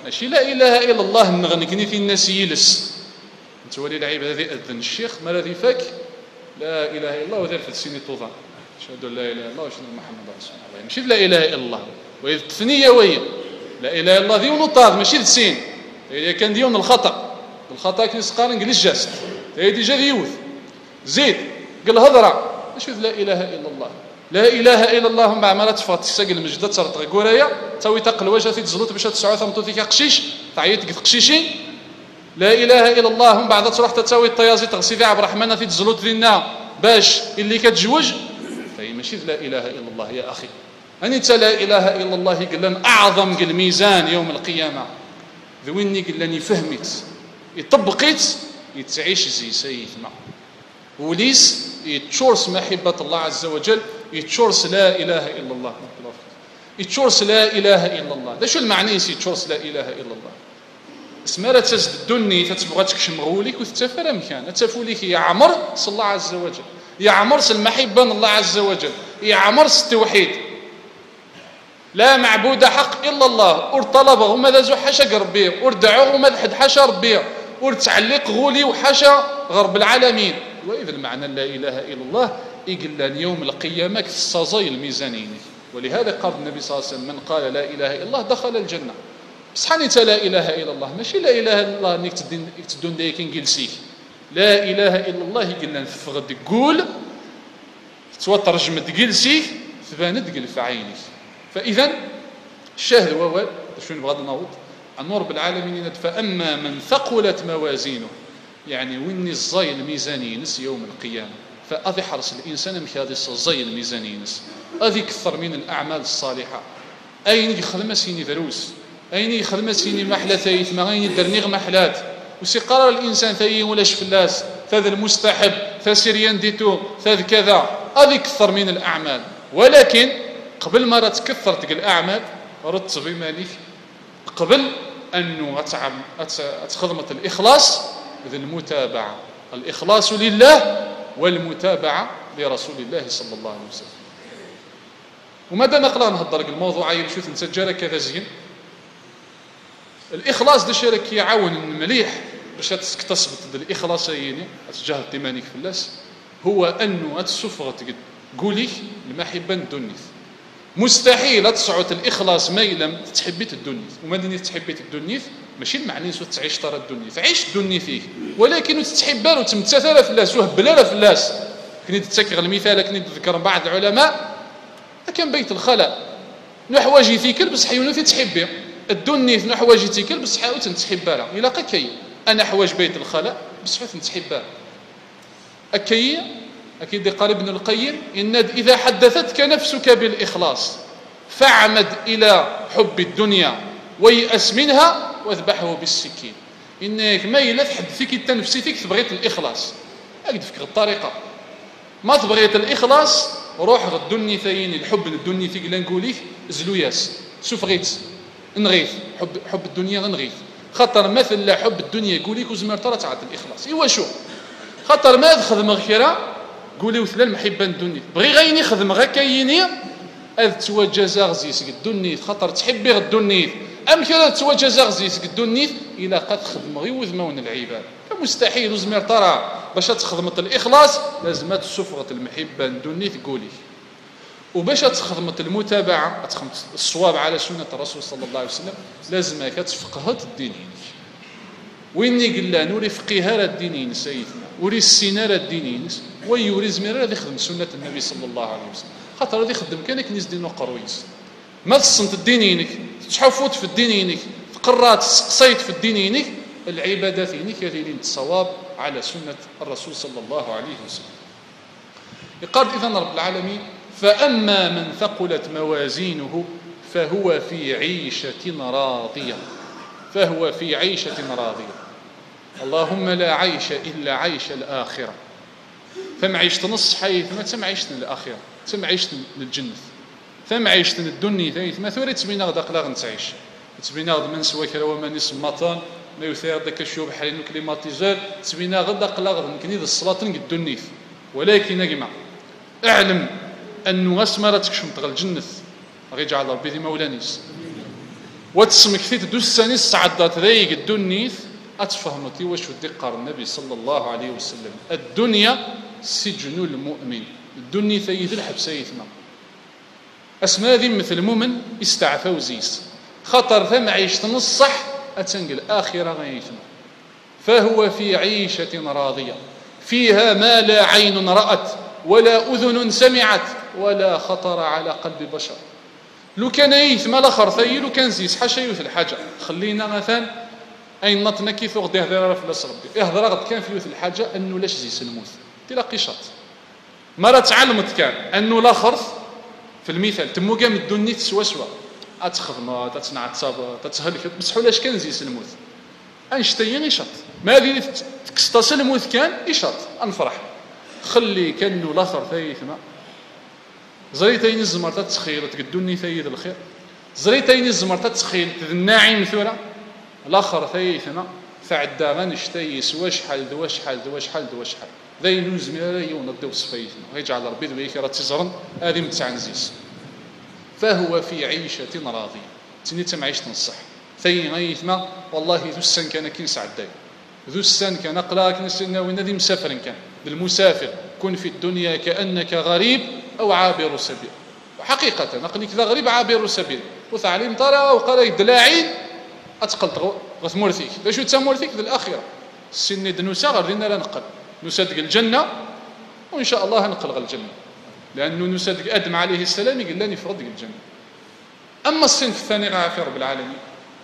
ماشي لا اله الا الله نغنكني في الناس يلس انت ولي العيب هذه اذن الشيخ ما الذي فاك لا اله الا الله وذلك السيني طوفان اشهد ان لا اله الا الله واشهد ان محمد رسول الله ماشي لا اله الا الله وهي التثنيه وهي لا اله الا الله ديون وطاف ماشي السين هي كان ديون الخطا الخطا كان سقارن قال الجاست هي ديجا ديوث زيد قال هضره ماشي لا اله الا الله لا اله الا الله مع ما تفات تسقل المجد تصرط غورايا تاوي تقل واش تزلط باش تسعو ثمطو فيك قشيش تعيط قشيشي لا اله الا الله من بعد تروح تساوي الطيازي تغسي فيها عبد الرحمن في تزلط لنا باش اللي كتجوج فهي ماشي لا اله الا الله يا اخي اني انت لا اله الا الله قال لنا اعظم الميزان يوم القيامه ذويني قال لني فهمت يطبقيت يتعيش زي سيدنا وليس يتشورس محبه الله عز وجل يتشورس لا اله الا الله يتشورس لا اله الا الله دا شو المعنى يتشورس لا اله الا الله اسمها لا تزد الدني تتبغى تكشم غوليك وتتفر مكان تفوليك يا عمر صلى الله عز وجل يا عمر المحبه الله عز وجل يا عمر التوحيد لا معبود حق الا الله ورطلبه وما ذا حاشا ربي وردعوه وما حد حاشا ربي ورتعلق غولي وحاشا غرب العالمين واذا المعنى لا اله الا الله يقول يوم القيامه كالصازي الميزانين ولهذا قال النبي صلى الله عليه وسلم من قال لا اله الا الله دخل الجنه بصح انت لا اله الا الله ماشي لا اله الا الله انك تدون دايك نجلسيك لا اله الا الله قلنا نفغد قول توترجم تجلسيك ثبان تقل في عينك فاذا الشاهد هو شنو نبغى نوض عن رب العالمين فاما من ثقلت موازينه يعني وين الزاي الميزاني نس يوم القيامه فاذي حرص الانسان مش هذه الزاي الميزاني نس اذي كثر من الاعمال الصالحه اين يخدم سيني دروس اين يخدم سيني محلات ثيث ما غين يدرنيغ محلات وسي قرار الانسان ثي ولاش فلاس هذا المستحب فسيريان ديتو هذا كذا هذه كثر من الاعمال ولكن قبل ما تكثر تلك الاعمال رتب مالك قبل انه اتخدمت الاخلاص اذا المتابعه الاخلاص لله والمتابعه لرسول الله صلى الله عليه وسلم وماذا نقلا نهضر الموضوع عايل شوف نسجل كذا زين الاخلاص ده شارك يعاون مليح باش تكتسب الاخلاص يعني تجاه الدمانيك في الناس هو انه تصفغ قولي المحبه الدنيا مستحيل تصعد الاخلاص ما لم تحبي الدنيا وما دنيا تحبي الدنيا ماشي المعني سو تعيش ترى الدنيا تعيش الدنيا فيه ولكن تتحبها وتمتثل في الناس وهبلا في الناس كني تتذكر المثال كني تذكر بعض العلماء كان بيت الخلاء نحواجي تيكل بصح حيونو تتحبي الدنيا في نحواجي تيكل بصح حاول تتحبها الى كي انا حواج بيت الخلاء بصح تتحبها اكي اكيد قال ابن القيم ان اذا حدثتك نفسك بالاخلاص فاعمد الى حب الدنيا ويأس منها واذبحه بالسكين انك ما الا تحدثك انت نفسيتك تبغيت الاخلاص اكد فيك الطريقه ما تبغيت الاخلاص روح غد الدنيا ثاني الحب الدنيا ثقيل نقوليك زلوياس شوف غيت نغيث حب حب الدنيا غنغيث خاطر مثل لا حب الدنيا يقوليك وزمر ترى تعاد الاخلاص ايوا شو خاطر ما تخدم غيره قولي وثلا المحبه الدنيا بغي غيني خدم غا كايني اذ توجز غزيس الدنيا خاطر تحبي غد الدنيا ام كذا توجز غزيس الدنيا الى قد خدم غي وذمون العباد مستحيل وزمر ترى باش تخدمت الاخلاص لازم تسفغت المحبه الدنيا تقولي وباش تخدمت المتابعه تخدمت الصواب على سنه الرسول صلى الله عليه وسلم لازم كتفقهت الدين ويني قلنا نوري فقيها الدينين سيدنا وري السيناره الدينين ويوري زميره اللي يخدم سنه النبي صلى الله عليه وسلم خاطر اللي يخدم كان كنيس دينو قرويس ما تصنت الدينينك تحفوت في الدينينك تقرات تسقسيت في الدينينك العبادات ينك يدين الصواب على سنه الرسول صلى الله عليه وسلم يقال اذا رب العالمين فاما من ثقلت موازينه فهو في عيشه راضيه فهو في عيشه راضيه اللهم لا عيش الا عيش الاخره فما عيشت نص حيث ما تم عيشت الاخره تم عيشت للجنه ثم عيشت الدنيا ثيث ما ثوري تبينا غدا قلا غنتعيش تبينا غد من سواك راه ما نسمطان ما يثير داك الشوب حالين كليماتيزور تبينا غدا قلا غد يمكن الصلاه قد الدنيا ولكن يا جماعه اعلم انه اسمرتك شمت غل الجنه غيجعل ربي ذي مولانيس وتسمكتي تدوساني السعدات ذيك الدنيث أتفهمتي واش ودقار النبي صلى الله عليه وسلم الدنيا سجن المؤمن الدنيا ثيث الحبس يثنا أسماء ذي مثل مؤمن استعفى وزيس خطر ثم عيشة الصح أتنقل آخرة غيثنا فهو في عيشة راضية فيها ما لا عين رأت ولا أذن سمعت ولا خطر على قلب بشر. لو كان يثم الاخر ثي لو كان زيس حاشا يوث الحاجه خلينا مثلا اين نطنا كي ثوغ دي هضره في لاس ربي يهضر غد كان في يوث الحاجه انه لاش زيس الموت تلاقي شاط ما راه تعلمت كان انه الاخر في المثال تمو قام الدنيا تسوا سوا اتخدم تتصنع تصاب تتهلك بصح لاش كان زيس الموت انشتي يشط ما هذه تكستصل الموت كان يشط انفرح خلي كانه الاخر ثيثما زريتين الزمر تتخيل تقدوني ثيث الخير زريتين الزمر تتخيل الناعم ثورة الاخر ثيثنا فعدا غنشتي سوا شحال ذوا شحال ذوا شحال ذوا شحال ذي نوز من لا يونض وصفيتنا ويجعل ربي ذويك راه تزرن هذه متاع نزيس فهو في عيشة راضية تني تم عيشة الصح ثي غيثما والله ذو السن كان كين سعداي ذو السن كان قلا كنسنا وين ذي مسافر كان بالمسافر كن في الدنيا كأنك غريب أو عابر سبيل وحقيقة نقني كذا غريب عابر سبيل وثعليم ترى وقال يدلاعين أتقلت غثمورثيك ليش تسمورثيك ذي الآخرة السن دنوسا غردنا لا نقل نصدق الجنة وإن شاء الله نقل الجنة لأنه نصدق آدم عليه السلام يقول لنا يفرض الجنة. أما الصنف الثاني غافي رب العالمين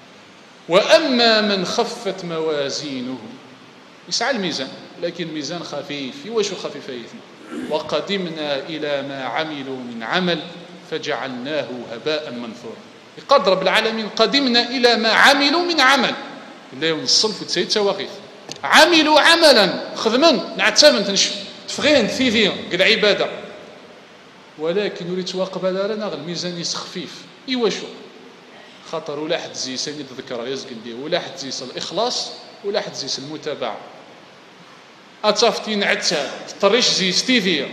وأما من خفت موازينه يسعى الميزان لكن الميزان خفيف واش خفيف يثنى وقدمنا إلى ما عملوا من عمل فجعلناه هباء منثورا يقدر رب العالمين قدمنا إلى ما عملوا من عمل لا ينصلف وتسيد تواغيث عملوا عملا خدمن نعتمن تنشف تفغين ثيثيا قد عبادة ولكن يريد توقبل لنا الميزان يسخفيف إيواشو خاطر ولا حد زيس يعني تذكر يزقل ديه ولا حد زيس الإخلاص ولا حد زيس المتابعة أتصفتين عدتها تطريش زيس تيثيا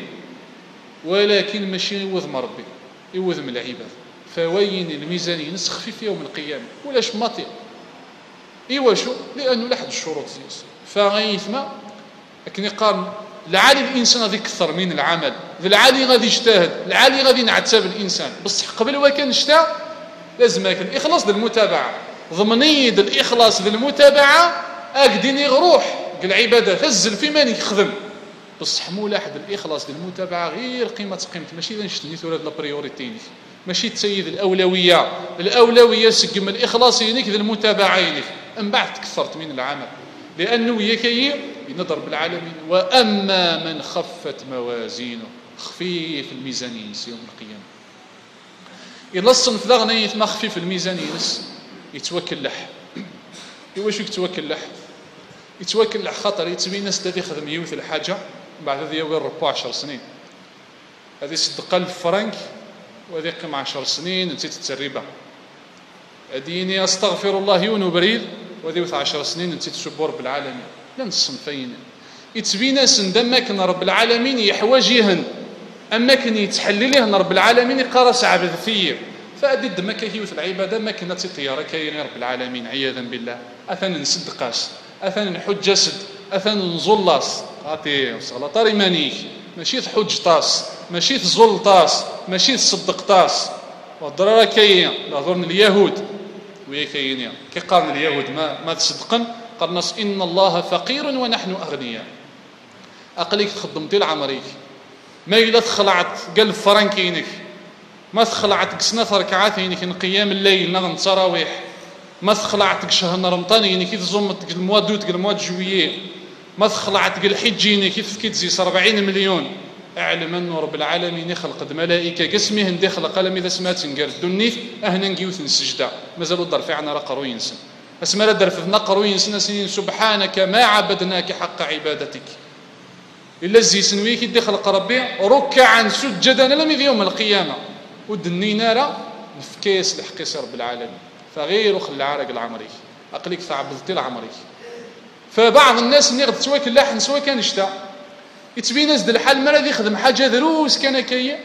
ولكن ماشي يوذم ربي يوذم العباد فوين الميزان ينسخ في يوم القيامة ولاش ماطي إيواشو لأنه لا حد الشروط زيس فغيثما لكن يقارن العالي الإنسان غادي يكثر من العمل العالي غادي يجتهد العالي غادي ينعتاب الإنسان بصح قبل وكان شتا لازم يكون الإخلاص للمتابعة ضمنية الإخلاص للمتابعة أقديني غروح العبادة تزل في من يخدم بصح ملاحظ الإخلاص للمتابعة غير قيمة قيمة ماشي إذا نشتني ثورة البريوريتين ماشي تسيد الأولوية الأولوية سقم الإخلاص ينك للمتابعة ينك من بعد تكثرت من العمل لأنه يكي ينضرب العالمين وأما من خفت موازينه خفيف الميزان ينس يوم القيامة إلا الصنف ذا غنيت ما خفيف الميزان ينس يتوكل لح واش يتوكل لح يتوكل لح خاطر يتبين ناس تدي خدم يوث الحاجة بعد ذي يوغير ربع عشر سنين هذه صدق ألف فرنك وهذه قيمة عشر سنين نسيت التربة أديني أستغفر الله يونو بريد وهذه وث عشر سنين نسيت شبور بالعالمين لا نصنفين يتبين ناس ندما كان رب العالمين يحواجيهن أما كان يتحلليهن رب العالمين يقرأ عبد فيه فأدي دما كيوث العبادة ما كانت طيارة كاين رب العالمين عياذا بالله أثنى نصدقاس أثنى نحج سد أثنى نزلاس عطي صلاة ريمانيك ماشي تحج طاس ماشي تزل طاس ماشي تصدق طاس والضرورة كاين نظرن اليهود وهي كاين كي قارن اليهود ما ما تصدقن قرنص إن الله فقير ونحن أغنياء أقليك خدمتي العمريك ما إلا تخلعت قلب فرنكينك ما تخلعتك سنة ركعاتينك قيام الليل نغن تراويح ما تخلعتك شهر رمضان كي تزمت المواد دوت المواد جوية ما تخلعتك الحجين كي تفكيت زيس أربعين مليون اعلم أنه رب العالمين يخلق الملائكة قسمه هندي خلق قلم إذا سمات نقال الدنيف أهنا نقيوث السجدة مازالوا الدر في عنا رقرو ينسن اسمى لا در في نقرو ينسن سنين سبحانك ما عبدناك حق عبادتك إلا الزيسن ويكي دي خلق ربي ركعا سجدا لم يوم القيامة ودني نارا نفكيس لحقيس رب العالمين فغير خل العرق العمري أقليك ثعبدتي العمري فبعض الناس من يغد سواك اللحن سواك كان يشتاء يتبين ناس الحال ما الذي يخدم حاجة دروس كان كي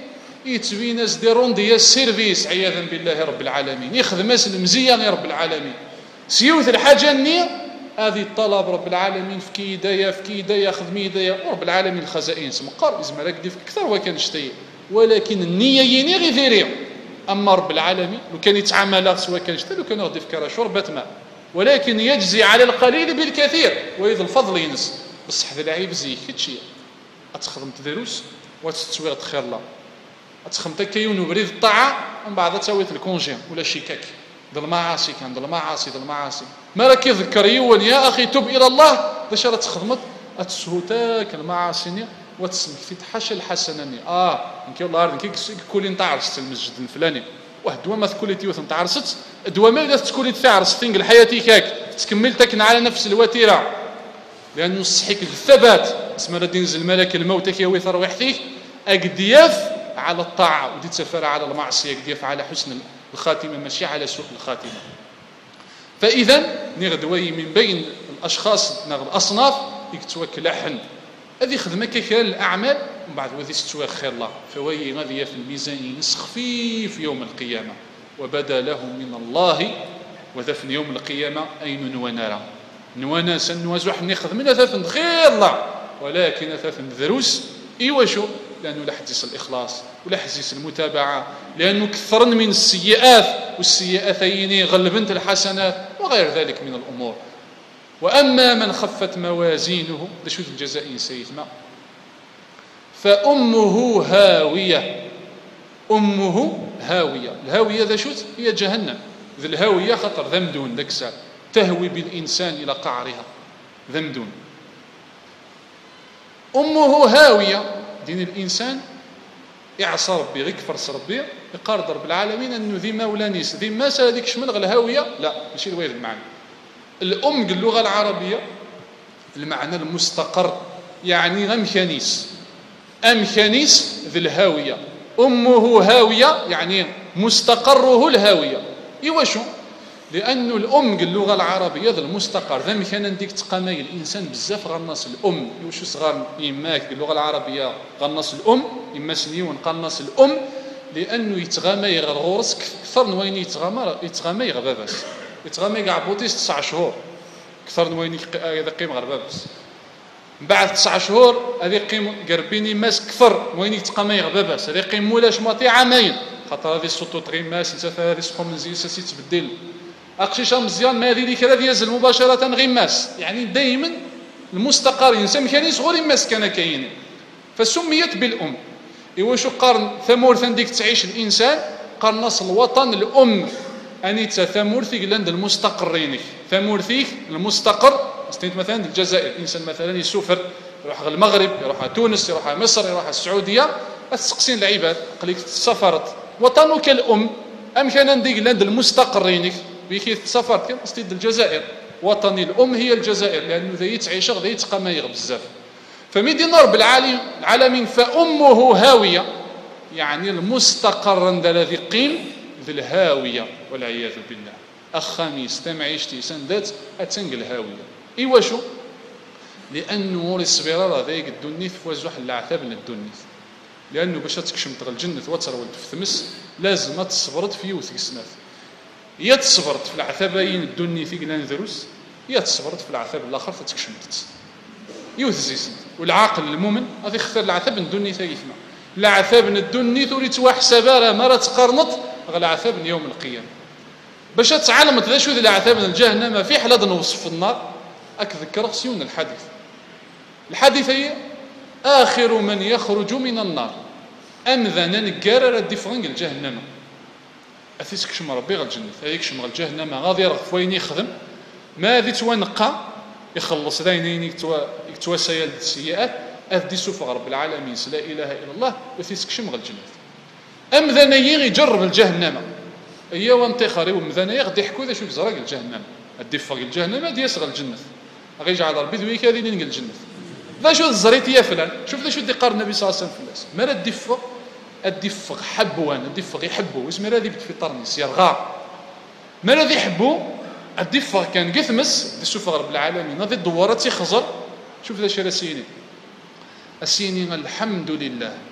يتبين ناس ديرون ديال السيرفيس عياذا بالله رب العالمين، يخدم ناس المزيان يا رب العالمين، سيوث الحاجه النيه هذه الطلب رب العالمين في كيدايا في كيدايا خدمي يدايا رب العالمين الخزائن سمقر زعما راك دير اكثر وكان شتي، ولكن النيه يني غير ديريها. اما رب العالمين لو كان يتعامل سواء كان شتي لو كان يغدي في كرا شربة ماء، ولكن يجزي على القليل بالكثير وإذ الفضل ينس. بصح هذا العيب زي كتشي اتخدم تدروس وتتسويغ خير الله اتخدم تكيون وبريد الطاعه ومن بعد تسويت الكونجي ولا شيكاك ديال المعاصي كان ديال المعاصي ديال المعاصي ما راه كيذكر يون يا اخي تب الى الله باش راه تخدمت اتسهوتاك المعاصي وتسمك في تحاشى الحسنه اه نكي الله عارف كيكولي نتعرس المسجد الفلاني واحد دوا ما تكولي تيوث نتعرست دوا ما بدات تكولي تعرس تنقل حياتك هاك تكمل تكن على نفس الوتيره لانه الصحيك الثبات اسمها لا ينزل ملك الموت كيوي ترويحتك اكدياف على الطاعه ودي تسافر على المعصيه اكدياف على حسن الخاتمه ماشي على سوء الخاتمه. فاذا نغدوي من بين الاشخاص نغ الاصناف يكتوك لحن هذه خدمه كثير الاعمال ومن بعد وذي ستوى خير الله فوي غادي في الميزان ينسخ خفيف يوم القيامه وبدا لهم من الله وذفن يوم القيامه اين ونرى نوانا سنوازح نخدم من ثلاث خير الله ولكن ثلاث دروس ايوا شو لانه لا حديث الاخلاص ولا حديث المتابعه لانه كثرن من السيئات والسيئتين غلبنت الحسنات وغير ذلك من الامور. واما من خفت موازينه شو الجزاء سيثما فامه هاويه امه هاويه الهاويه ذا شوت هي جهنم ذي الهاويه خطر ذمدون ذاك الساعه تهوي بالإنسان إلى قعرها ذمدون. أمه هاوية دين الإنسان يعصى ربي غير كفرس ربي يقارض رب العالمين أنه ذي ما ولا نيس ذي ما سادك شمل غير الهاوية لا ماشي ذوي المعنى. الأم باللغة العربية المعنى المستقر يعني غمخانيس أمخانيس ذي الهاوية أمه هاوية يعني مستقره الهاوية. إيوا شو لأن الأم اللغة العربية ذا المستقر ذا مكان نديك تقامي الإنسان بزاف غنص الأم وشو صغار يماك باللغة العربية غنص الأم إما سنيون قنص الأم لأنه يتغامي غير غورس كثر من وين يتغامى يتغامي غير باباس يتغامي كاع بوتيس تسع شهور كثر من وين هذا قيم غير باباس بعد تسع شهور هذه قيم قربيني ماس كثر وين يتقامي غير باباس هذه قيم مولاش ماطي عامين خاطر هذه السطو تغيم ماس انت هذه سقوم مزيان ساسي تبدل اقشيشه مزيان ما هذه اللي كذا ينزل مباشره غير ماس يعني دائما المستقر انسان كان صغير ماس كان كاين فسميت بالام. ايوا شو قرن ثمورث ديك تعيش الانسان قرنص الوطن الام انيتا ثمورثي لاند المستقرين ثمورثي المستقر استنت مثلا الجزائر الانسان مثلا يسافر يروح المغرب يروح تونس يروح مصر يروح السعوديه تسقسين العباد قليك سافرت وطنك الام ام كان نديك لاند المستقرين بكي سافرت كان قصدي الجزائر وطني الام هي الجزائر لانه ذي تعيش غادي تقمايغ بزاف. فمدينه رب العالمين فامه هاويه يعني المستقر الذي قيم ذي الهاويه والعياذ بالله. الخميس تم عيشتي سندات اتنقل الهاويه. ايوا شو لانه الصبيره ذاك الدنيث فوزح العذاب من الدنيث لانه باش تكشم تغل الجنه وترول في ثمس لازم تصبرت في يوث سنات يا تصبرت في العذابين الدنيا في قلان ذروس يا تصبرت في العذاب الاخر فتكشمت يوث زيسن. والعاقل المؤمن غادي يختار العذاب الدنيا ثايثنا العذاب الدنيا ثوري توا حسابها راه ما تقارنط غير العذاب يوم القيامه باش تعلمت ذا شو ذي العذاب الجهنم في حلا نوصف النار اكذكر سيون الحديث الحديث هي اخر من يخرج من النار امذن نقرر الدفرنج الجهنم اثيسك شم ربي غير الجنه هيك شم غير الجهنم غادي يرغف وين يخدم ما ذي توانقى يخلص داينين يكتوا يكتوا سيال السيئات اذ سوف رب العالمين لا اله الا الله وثيسك شم غير الجنه امذن يجرب الجهنم هي وانتخاري ومذن غادي يحكوا ذا شو زرق الجهنم الدفر الجهنم غادي يصغر الجنه غادي يجعل ربي ذوي كذي نلقى الجنه ذا شو الزريت يا فلان شوف ذا شو دي قال النبي صلى الله عليه وسلم في الناس ما الدفر الدفق حبوا انا الدفق يحبوا اسمه الذي في طرنيس يرغى ما الذي يحبوا الدفق كان قثمس شوف رب العالمين هذه الدورات يخزر شوف ذا شرا سيني السيني الحمد لله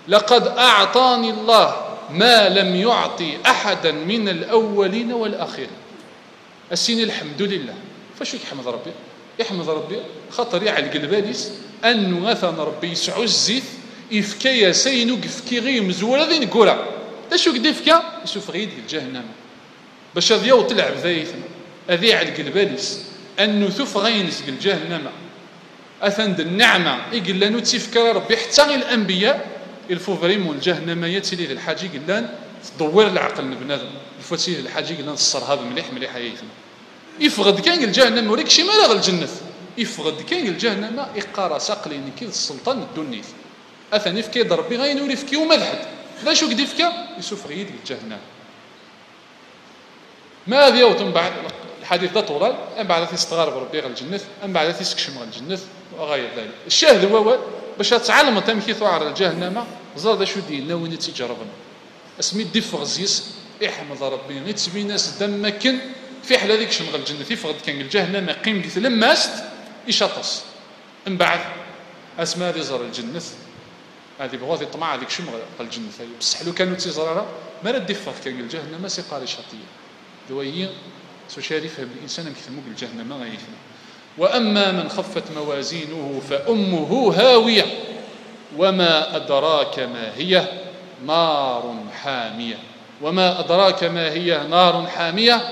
لقد أعطاني الله ما لم يعطي أحدا من الأولين والآخرين. السين الحمد لله. فاش يحمد ربي؟ يحمد ربي خاطر يعلق الباليس أنه مثلا ربي يسعو الزيت يفكا سينو يفكي غير مزوره ذي نقولها اش قد يفكا يشوف غير ديال جهنم باش هذا يوط تلعب ذايثنا هذه يعلق الباليس أنه ثوف غينزق الجهنم أثند النعمة يقول لنا تفكر ربي حتى غير الأنبياء الفوفريم والجهنم يتلي الحاجة يقول لنا تدور العقل بنادم الفتيه الحاجة يقول لنا نصر هذا مليح مليح هيثنا يفقد كان الجهنم وريك شي مالا غير الجنة يفقد كان الجهنم يقارى ساقلين كي السلطان الدنيث أثني فكي ضربي غير يوري فكي ومدحت لا شو قد يفكا يشوف غير الجهنم ما هذا يوتم بعد الحديث ده طولال أم بعد تستغرب ربي غير الجنة أم بعد تسكشم غير الجنة وغير ذلك الشاهد هو باش تعلم تمكي ثوار الجهنم زاد شو دينا وين تجربنا اسمي ديف غزيس احمد ربي غير تسبي ناس دمكن في حال هذيك شمغل الجنة يفقد كان الجهنم قيم دي لماست يشطس من بعد اسماء هذه زر الجنة هذه بغاض يطمع هذيك شمغل الجنة بصح لو كانوا تيزرارها ما ردي فاف كان الجهنم سي قاري شطيه دويه سو شارف الانسان كيفمو الجهنم غايفنا واما من خفت موازينه فامه هاويه وما ادراك ما هي نار حاميه وما ادراك ما هي نار حاميه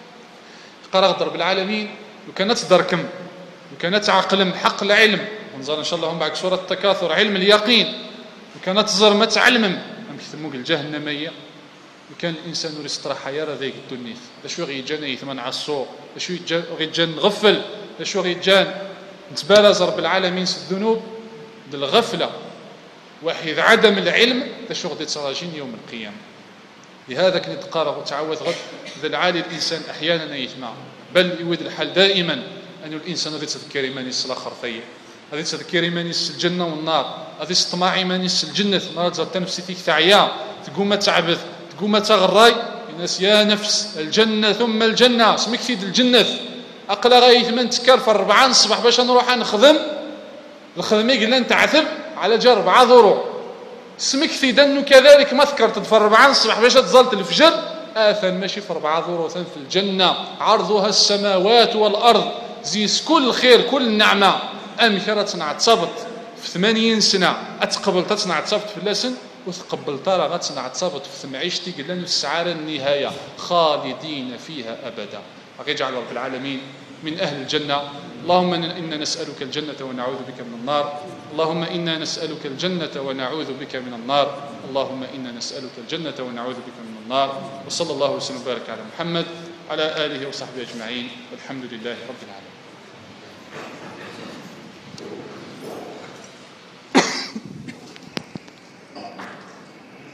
قرأ رب العالمين وكانت تدركم وكانت عقلم حق العلم ونظر ان شاء الله هم بعد سوره التكاثر علم اليقين وكانت تزر ما تعلم ام كتمو الجهنميه وكان الانسان يستراح يرى ذيك الدنيا شو غيجان يثمن على السوق شو غيجان غفل شو غيجان نتبالز رب العالمين الذنوب بالغفله وحيد عدم العلم شو غادي تراجين يوم القيامه لهذا كنت تقارب وتعوذ غد ذا العالي الإنسان أحيانا يسمع بل يود الحال دائما أن الإنسان هذا تذكر إيمان الصلاة خرطية هذا تذكر إيمان الجنة والنار هذا استطماع إيمان الجنة مرات زرت نفسي فيك تعيا تقوم تعبث تقوم تغراي الناس يا نفس الجنة ثم الجنة اسمك في الجنة أقل غاية من تكرف أربعة الصباح باش نروح نخدم الخدمة قلنا نتعثب على جا أربعة ضروع اسمك في دنو كذلك ما ذكرت في أربعة الصباح باش تزلت الفجر آثم ماشي في أربعة ضروع في الجنة عرضها السماوات والأرض زيس كل خير كل نعمة أمكرة تصابت في ثمانين سنة أتقبل تصنع تصابت في اللسن وتقبل ترى غتصنع تصابت في ثمعيشتي قلنا السعارة النهاية خالدين فيها أبدا يجعل رب العالمين من أهل الجنة. اللهم إنا نسألك الجنة ونعوذ بك من النار. اللهم إنا نسألك الجنة ونعوذ بك من النار. اللهم إنا نسألك الجنة ونعوذ بك من النار. وصلى الله وسلم وبارك على محمد على آله وصحبه أجمعين والحمد لله رب العالمين.